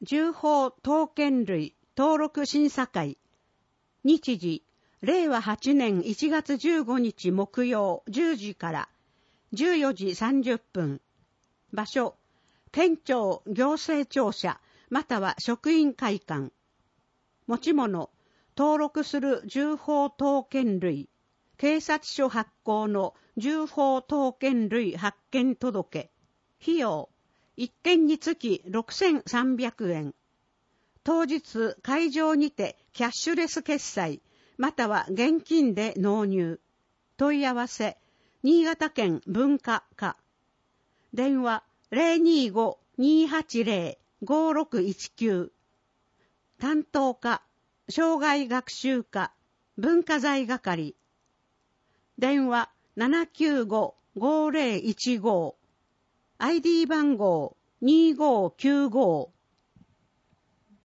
住法刀剣類登録審査会。日時、令和8年1月15日木曜10時から14時30分。場所、県庁行政庁舎または職員会館。持ち物、登録する住法刀剣類、警察署発行の住法刀剣類発見届。費用、1件につき6300円。当日会場にてキャッシュレス決済または現金で納入。問い合わせ、新潟県文化課。電話025-280-5619。担当課、障害学習課、文化財係。電話795-5015。ID 番号2595。